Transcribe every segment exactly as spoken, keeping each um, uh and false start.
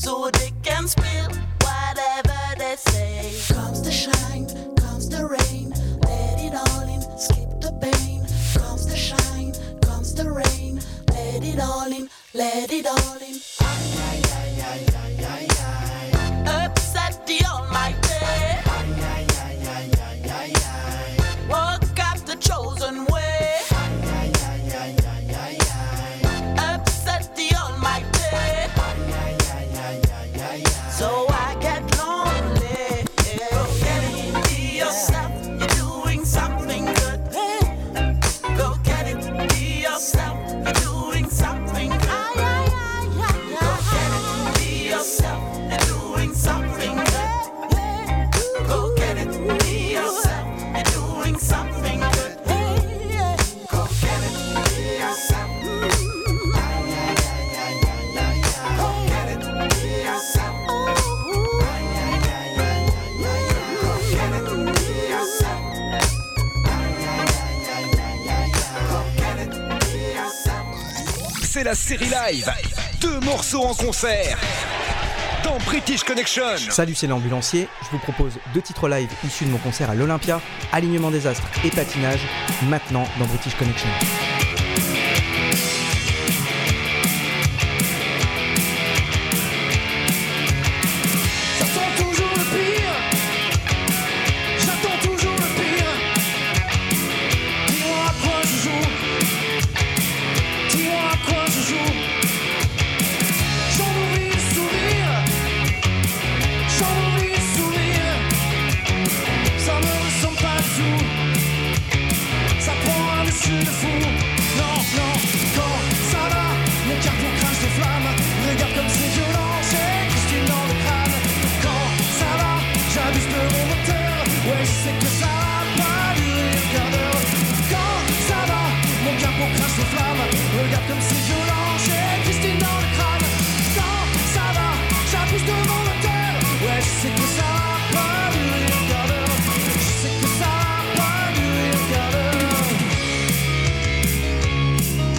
so they can spill whatever they say. Comes the shine, comes the rain, let it all in, skip the pain. Comes the shine, comes the rain, let it all in, let it all in. Ay, ay, ay, ay, ay, ay, ay. Upset the Almighty. Ay, ay, ay, ay, ay, ay, ay. Walk out the chosen way. Ay, ay, ay, ay, ay, ay. Upset the Almighty. Ay, ay, ay, ay, ay, ay, ay. So I get lonely. Go get it, be yourself. You're doing something good. Go get it, be yourself. You're doing something good. Ay, ay, ay, ay, ay. Go get it, be yourself. You're doing something good. Go get it, be yourself. You're doing something good. Go get it, be yourself. Ay, ay, ay, ay, ay, ay, ay. Go get it, be yourself. Ay, ay, ay, ay, ay, ay, ay. Go get it, be yourself. Ay, ay, ay, ay, ay, ay, ay. Go get it, be yourself. C'est la série live. Deux morceaux en concert dans British Connection. Salut, c'est l'ambulancier. Je vous propose deux titres live issus de mon concert à l'Olympia, Alignement des astres et patinage, maintenant dans British Connection. J'attends toujours le pire. J'attends toujours le pire. Dis-moi à quoi je joue. Dis-moi à quoi je joue. J'en oublie le sourire. J'en oublie le sourire. Ça me ressemble pas du tout. Ça prend un dessus de fou. Non, non, quand ça va, mon cardio crache des flammes. Regarde comme c'est violent, j'ai Christine dans le crâne. Quand ça va, j'abuse de mon moteur. Ouais, je sais que ça va pas durer un quart d'heure. Quand ça va, mon cardio crache des flammes. Regarde comme c'est violent, j'ai Christine dans le crâne. Quand ça va, j'abuse de mon moteur. Ouais, je sais que ça va pas durer un quart d'heure. Je sais que ça va pas durer un quart d'heure.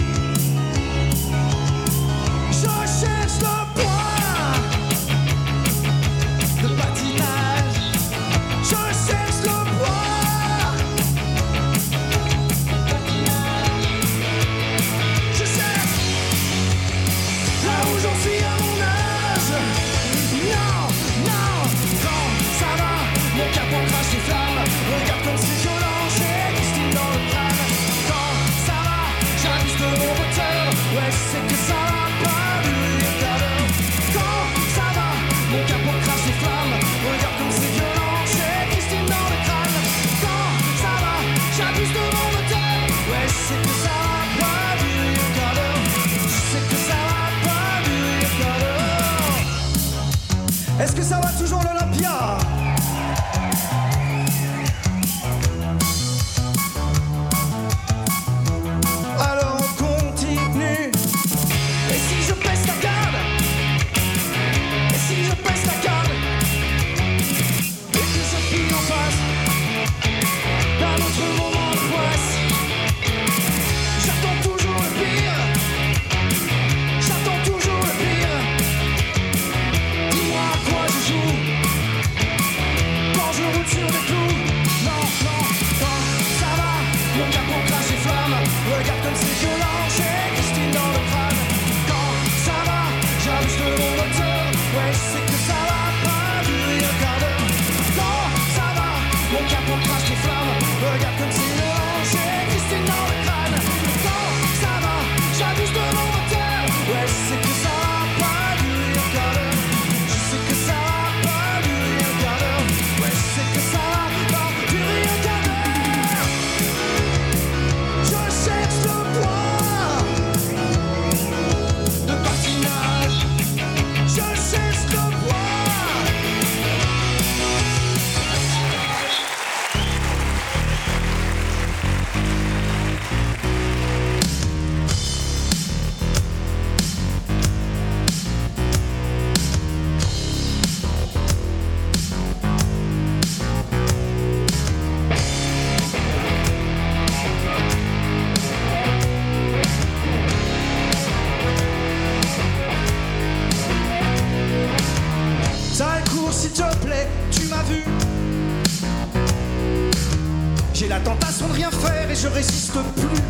n'existe plus.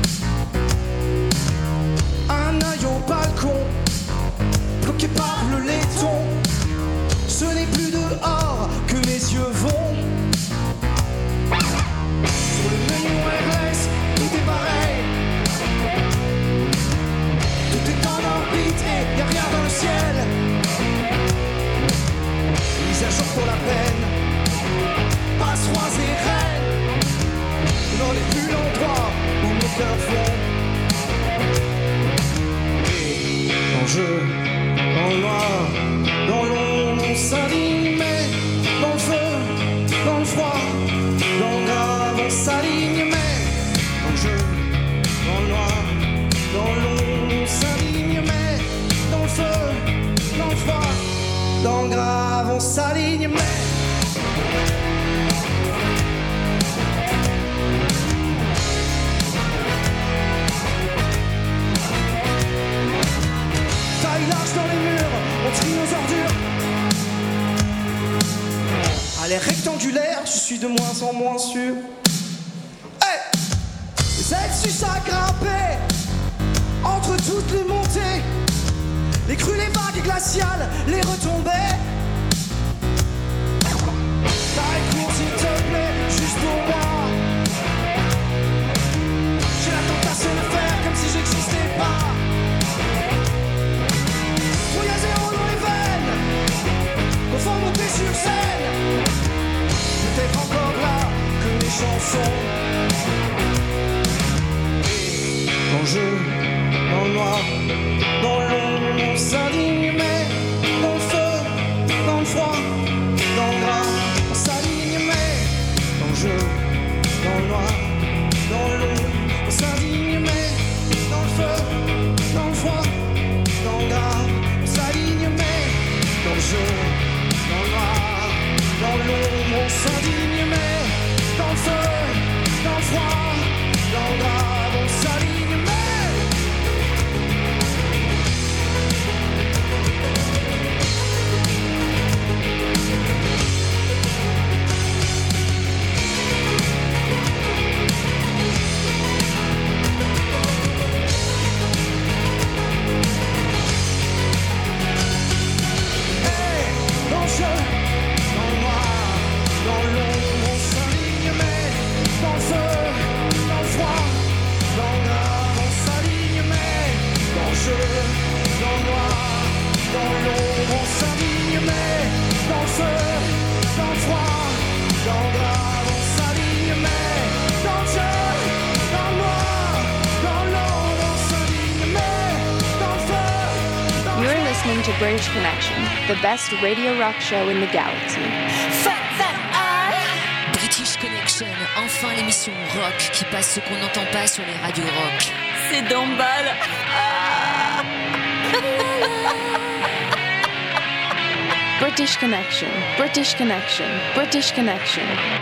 Un œil au balcon, bloqué par le laiton. Ce n'est plus dehors que mes yeux vont. Sur le menu R S, tout est pareil. Tout est en orbite et y'a rien dans le ciel. Mise à jour pour la peine, passe rois et reines. Dans les plus l'endroit où nos cœurs vont. Dans jeu, dans le noir, dans l'ombre, on s'aligne, mais dans le feu, dans le froid, dans le grave, on s'aligne, mais dans le jeu, dans le noir, dans l'ombre, on s'aligne, mais dans le feu, dans le froid, dans le grave, on s'aligne, mais large dans les murs, on trie nos ordures. À l'air rectangulaire, je suis de moins en moins sûr. Hey, les ailes à grimper entre toutes les montées, les crues, les vagues glaciales, les retombées. T'arrêtes court s'il te plaît, juste pour moi. J'ai la tentation de faire comme si j'existais pas. Il y a zéro dans les veines, qu'on faut monter sur scène. Peut-être encore là que mes chansons. Dans le jeu, dans le noir, dans l'ombre, on s'aligne, mais dans le feu, dans le froid, dans le gras, on s'aligne, mais dans le jeu, dans le noir, dans l'ombre, on s'aligne, mais dans le feu, dans le froid, dans le gras. Dans le jeu, dans le noir, dans l'ombre, on s'indigne, mais dans le feu, dans le froid, dans le grave, on s'aligne, mais to British Connection, the best radio rock show in the galaxy. British Connection, enfin l'émission rock qui passe ce qu'on n'entend pas sur les radios rock. C'est d'emballe. Ah. British Connection, British Connection, British Connection.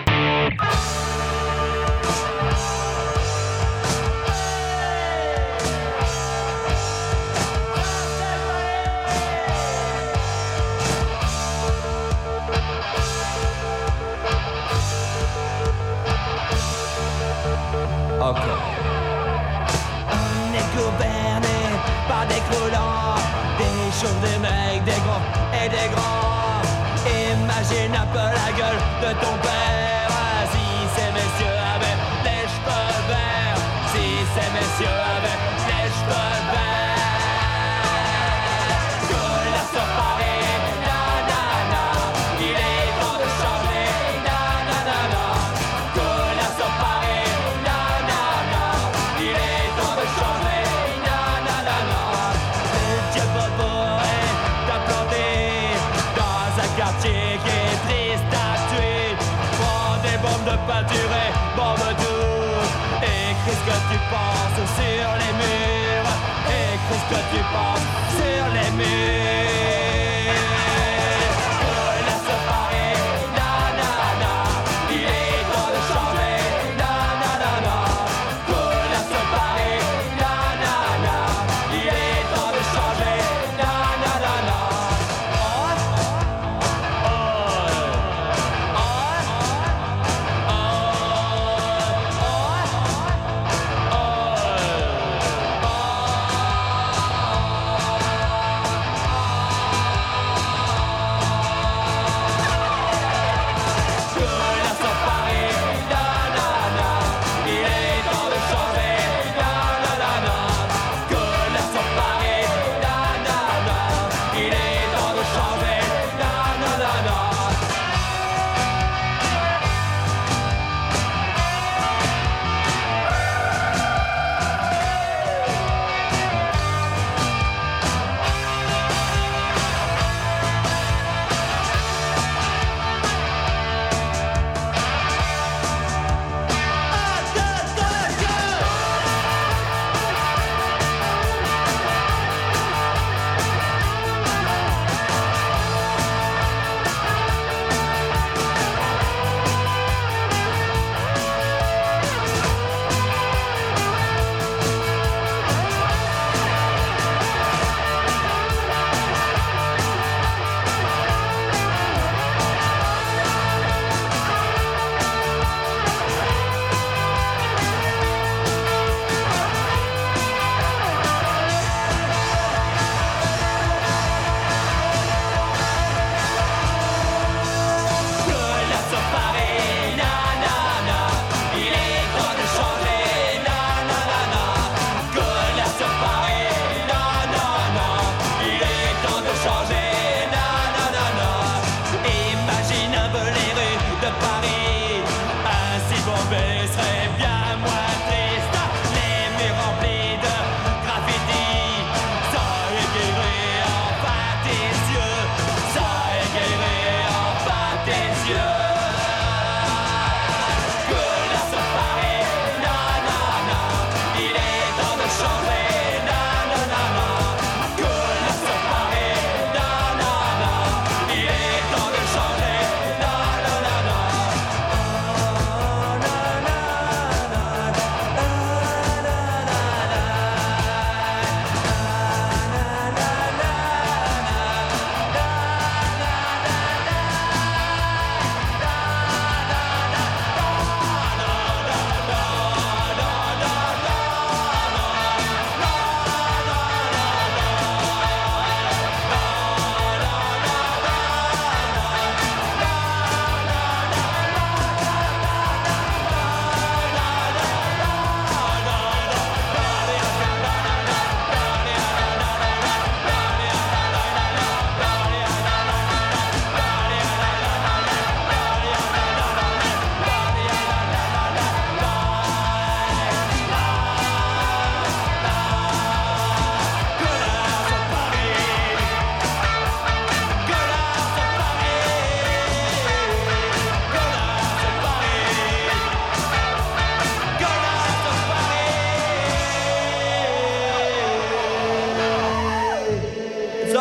On est gouverné par des croulants, des chauves, des mecs, des gros et des grands. Imagine un peu la gueule de ton père. Si ces messieurs avaient les cheveux verts, si ces messieurs avaient les cheveux verts. Que la sur Paris, nanana, il est temps de changer, nanana. Que la sur Paris, nanana, il est temps de changer, nanana. Le Dieu bourré d'implanter dans un quartier qui est triste à tuer. Prends des bombes de peinture et bombes tout. Écris ce que tu penses sur les murs. Écris ce que tu penses sur les murs. Que la sur Paris, nanana, il est temps de changer, nanana. Que la sur Paris, nanana, il est temps de changer, nanana.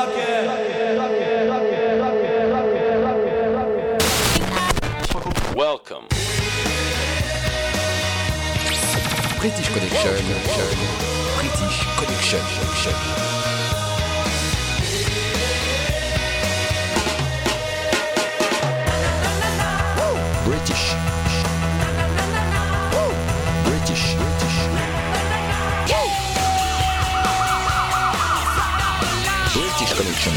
Welcome. British Connection. British Connection. British. British. British. British Connection.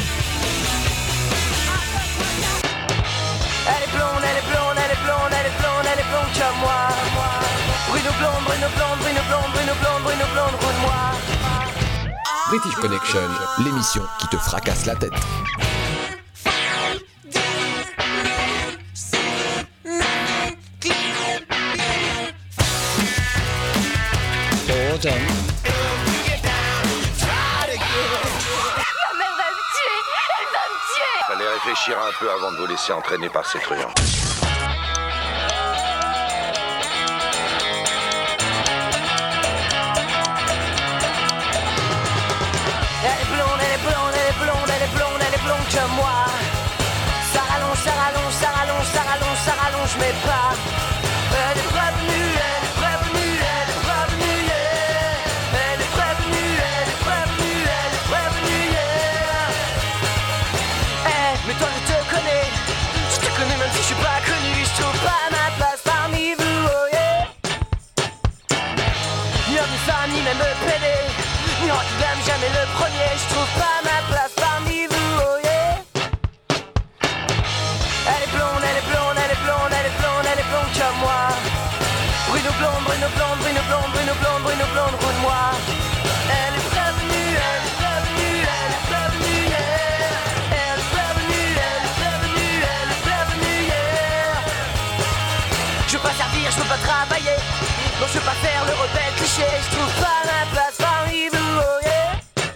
Elle est blonde, elle est blonde, elle est blonde, elle est blonde, elle est blonde comme moi. Bruno blonde, Bruno blonde, Bruno blonde, Bruno blonde, Bruno blonde, roule-moi. British Connection, l'émission qui te fracasse la tête. Fallait réfléchir un peu avant de vous laisser entraîner par ces truands. Elle est blonde, elle est blonde, elle est blonde, elle est blonde, elle est blonde comme moi. Ça rallonge, ça rallonge, ça rallonge, ça rallonge, ça rallonge mes pas. Elle est prévenue, elle est prévenue, elle est prévenue, yeah. Elle est prévenue, elle est prévenue, elle est prévenue, yeah. Eh, mais toi je te connais, je te connais même si je suis pas connu, je trouve pas ma place parmi vous, oh yeah. Ni homme, ni femme, ni même pédé. Ni rock, même jamais le premier, je trouve pas ma place parmi vous, oh yeah. Elle est blonde, elle est blonde, elle est blonde, elle est blonde, elle est blonde comme moi. Bruno blonde, Bruno blonde, Bruno blonde, Bruno blonde, Bruno blonde, roule-moi. Elle est prévenue, elle est prévenue, elle est prévenue, yeah. Elle est prévenue, elle est prévenue, elle est prévenue, yeah. Je veux pas servir, je veux pas travailler. Non, je veux pas faire le rebelle cliché, je trouve pas ma place parmi vous, oh yeah.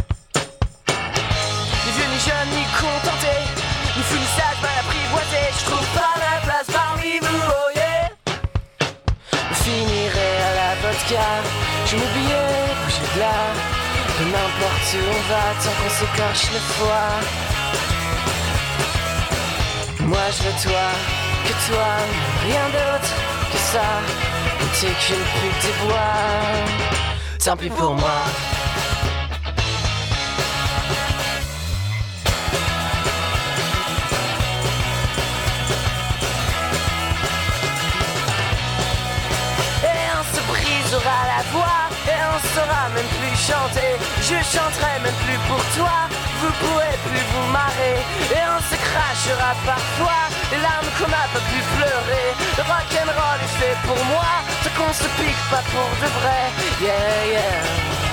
Ni vieux, ni jeunes, ni contentés, ni fou, ni sage, mal apprivoisé, je trouve pas ma place parmi vous, oh yeah. Je finirai à la vodka, je m'oubliais, bouger de là. Peu n'importe où on va, tant qu'on s'écorche le foie. Moi je veux toi, que toi, rien d'autre que ça. T'es qu'une pute des bois, tant pis pour moi. Et on se brisera la voix, et on saura même plus chanter. Je chanterai même plus pour toi, vous pourrez plus vous marrer. Et on se crachera parfois, les larmes qu'on n'a pas pu pleurer. Le rock'n'roll est fait pour moi, tant qu'on se pique pas pour de vrai. Yeah, yeah.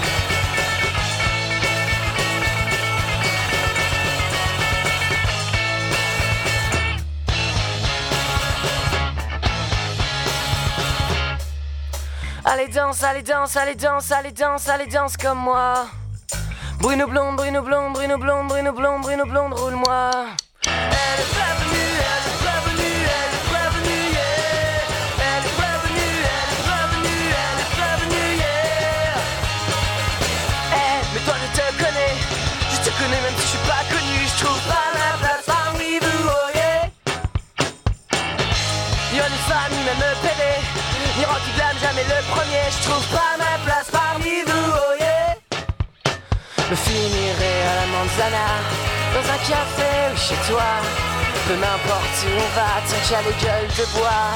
Allez danse, allez danse, allez danse, allez danse, allez danse comme moi. Bruno blonde, Bruno blonde, Bruno blonde, Bruno blonde, Bruno blonde, roule-moi. Elle est prévenue, elle est prévenue, elle est prévenue, yeah. Elle est prévenue, elle est prévenue, elle est prévenue, yeah. Eh, mais toi je te connais, je te connais même si je suis pas connu, je trouve pas ma place parmi vous, oh yeah. Y'a ni femme, ni même pédé, ni rock qui blâme jamais le premier, je trouve pas ma place parmi vous, oh yeah. Je finirai à la manzana, dans un café ou chez toi. Peu m'importe où on va, tant qu'il y a les gueules de bois.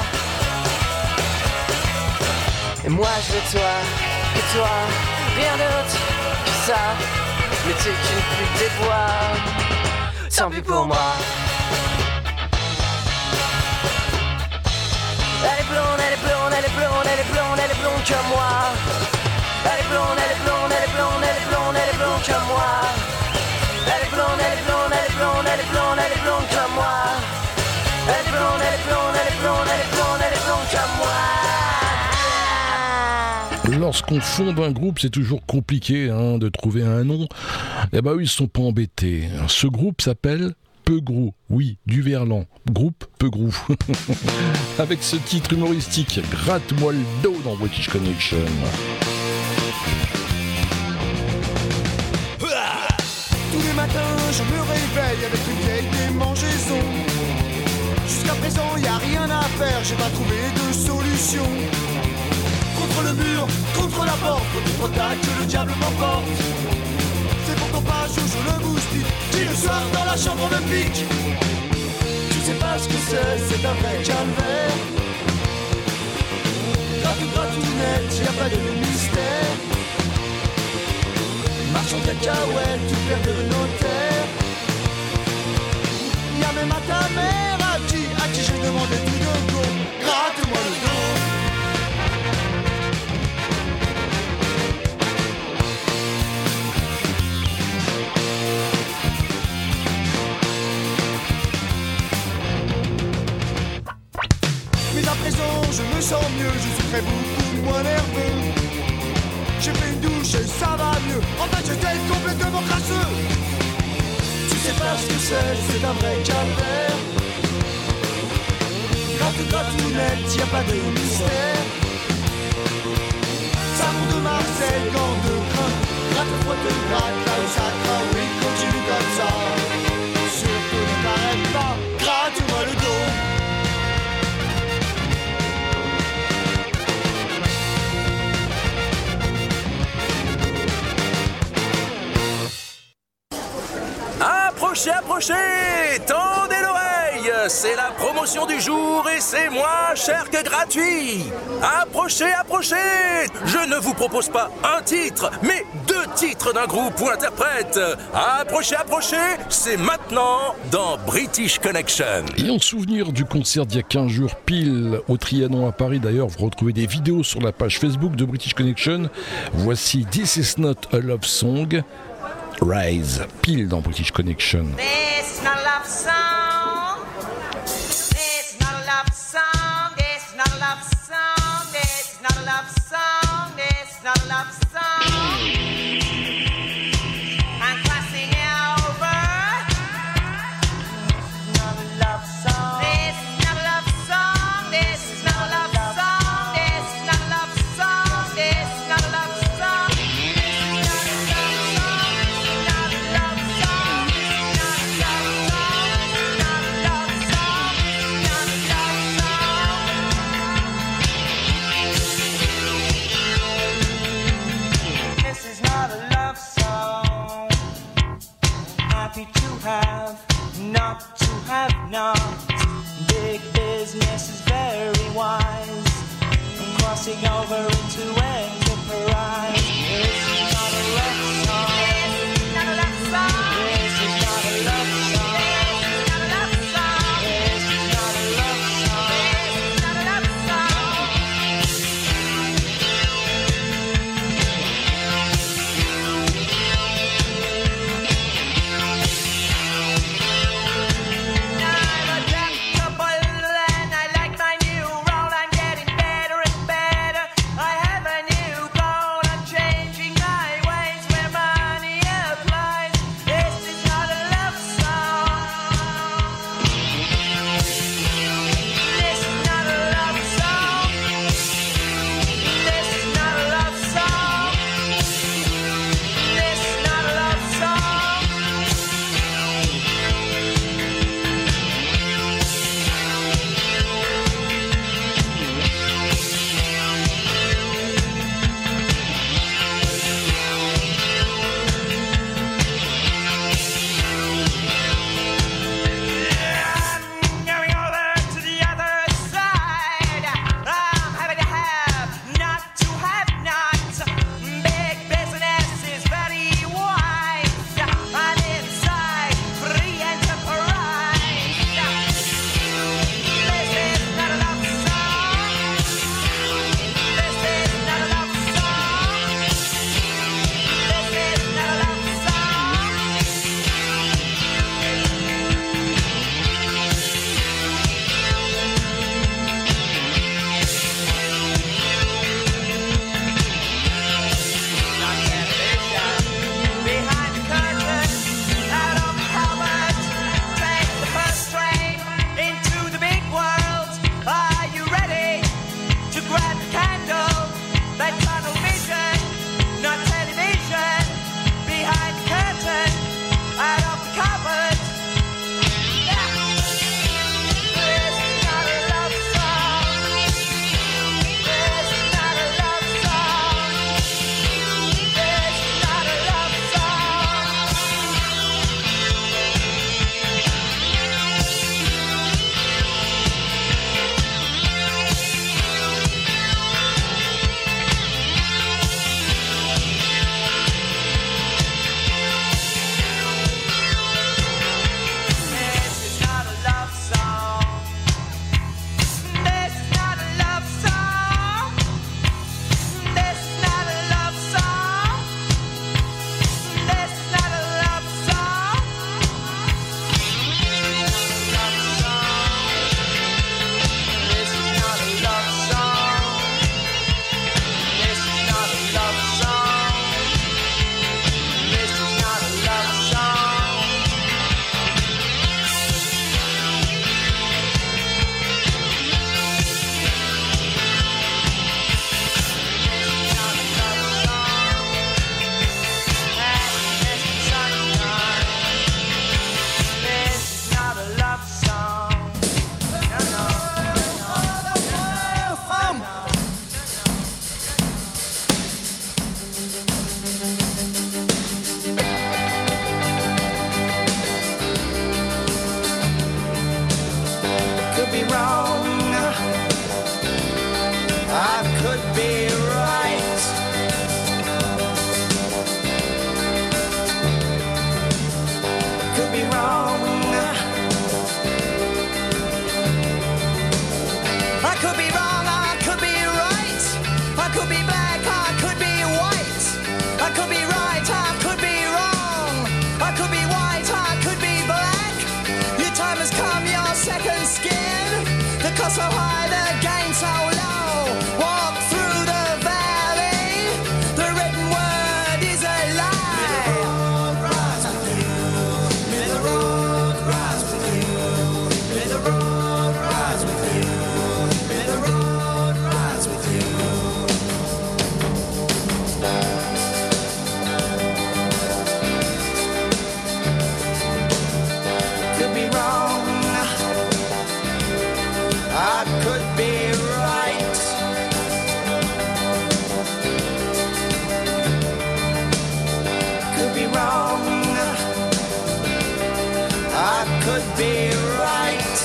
Et moi je veux toi, que toi, rien d'autre que ça. Mais t'es qu'une pute des bois, tant pis pour moi. Elle est blonde, elle est blonde, elle est blonde, elle est blonde, elle est blonde comme moi. Elle est blonde, elle est blonde, elle est blonde, elle est blonde, elle est blonde comme moi. Elle est blonde, elle est blonde, elle est blonde, elle est blonde, elle est blonde comme moi. Elle est blonde, elle est blonde, elle est blonde, elle est blonde, elle est blonde comme moi. Lorsqu'on fonde un groupe, c'est toujours compliqué hein, de trouver un nom. Eh ben eux, ils sont pas embêtés. Ce groupe s'appelle Peugrou, oui, du verlan, groupe Peugrou. Avec ce titre humoristique, gratte-moi le dos dans British Connection. Tous les matins, je me veille avec une vieille démangeaison. Jusqu'à présent y a rien à faire, j'ai pas trouvé de solution. Contre le mur, contre la porte, contre ta que le diable m'emporte. C'est pour qu'on passe au jour le boustique, qui le soir dans la chambre me pique. Tu sais pas ce que c'est, c'est un vrai calvaire. Gratte, gratte ou net, y'a pas de mystère. Marche en cacahuète, tu perds de notaire. Y'a même à ta mère à qui, à qui j'ai demandé tout de go. Gratte-moi le dos. Mais à présent je me sens mieux, je suis très beaucoup moins nerveux. J'ai fait une douche et ça va mieux. En fait j'étais complètement crasseux. Tu sais pas ce que c'est, c'est un vrai calvaire. Gratte, gratte ou net, y'a pas de mystère. Savon de Marseille, gants de crin. Gratte, frotte, gratte, là où ça craint. Oui, continue comme ça. Surtout ne t'arrête pas, gratte-moi le dos. Approchez, approchez, tendez l'oreille, c'est la promotion du jour et c'est moins cher que gratuit. Approchez, approchez, je ne vous propose pas un titre, mais deux titres d'un groupe ou interprète. Approchez, approchez, c'est maintenant dans British Connection. Et en souvenir du concert d'il y a quinze jours pile au Trianon à Paris, d'ailleurs vous retrouvez des vidéos sur la page Facebook de British Connection. Voici This Is Not a Love Song. Rise, pile dans British Connection. This is not a love song. This is not a love song. This is not a love song. This is not a love song. This is not a love song. I'm crossing over. Not a love song. This is not a love song. This is not a love song. This is not a love song. This is not a love song. Have, not to have not. Big business is very wise. I'm crossing over into enterprise. This is not a love song. This is not a love song. This is not a love song. This is not a love song. This is not a love song. This is not a love song. And I like my new role. I'm getting better and better. I have a new could be right.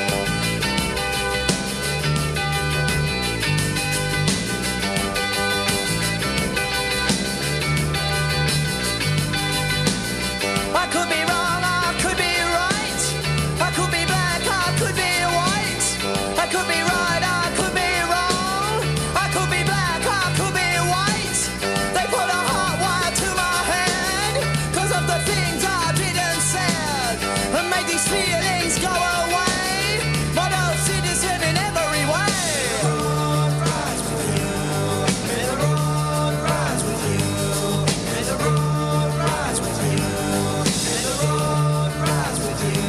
I could be wrong, I could be right. I could be black, I could be white. I could be right, I could be wrong. I could be black, I could be white. They put a hot wire to my head 'cause of the things I didn't say, and made these feelings go away. Model citizen in every way. May the road rise with you. May the road rise with you. May the road rise with you.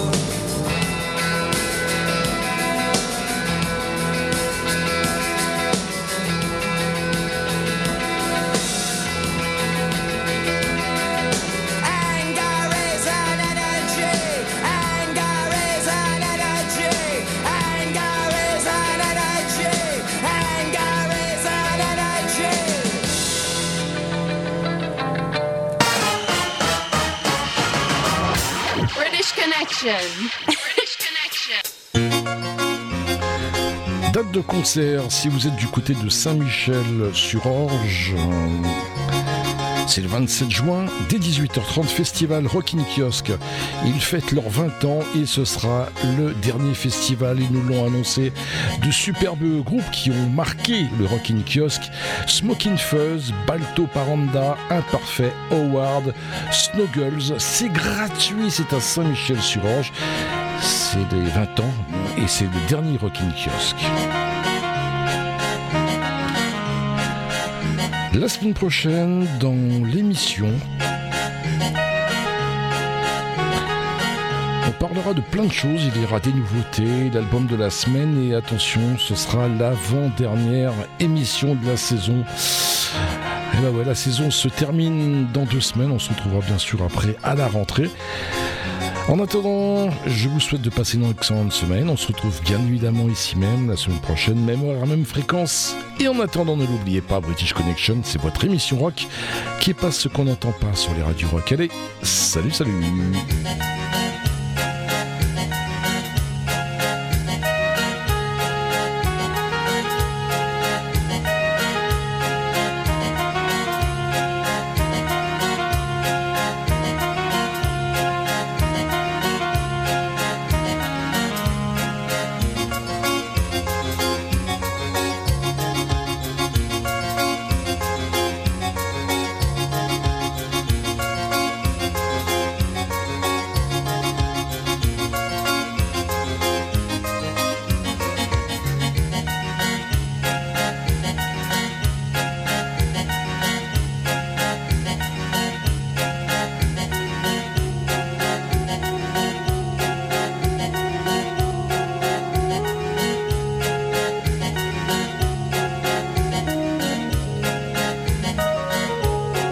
Anger is an energy. Anger is an energy. Anger is an energy. Anger is an energy. British Connection. British Connection. Date de concert, si vous êtes du côté de Saint-Michel-sur-Orge, euh, c'est le vingt-sept juin, dès dix-huit heures trente, festival Rockin' Kiosk. Ils fêtent leurs vingt ans et ce sera le dernier festival. Ils nous l'ont annoncé. De superbes groupes qui ont marqué le Rockin' Kiosk: Smoking Fuzz, Balto Paranda, Imparfait, Howard, Snoggles. C'est gratuit, c'est à Saint-Michel-sur-Orge. C'est les vingt ans et c'est le dernier Rockin' Kiosk. La semaine prochaine, dans l'émission, on parlera de plein de choses. Il y aura des nouveautés, l'album de la semaine, et attention, ce sera l'avant-dernière émission de la saison. Et ben ouais, la saison se termine dans deux semaines. On se retrouvera bien sûr après à la rentrée. En attendant, je vous souhaite de passer une excellente semaine. On se retrouve bien évidemment ici même la semaine prochaine, même heure, même fréquence. Et en attendant, ne l'oubliez pas, British Connection, c'est votre émission rock qui passe ce qu'on n'entend pas sur les radios rock. Allez, salut, salut.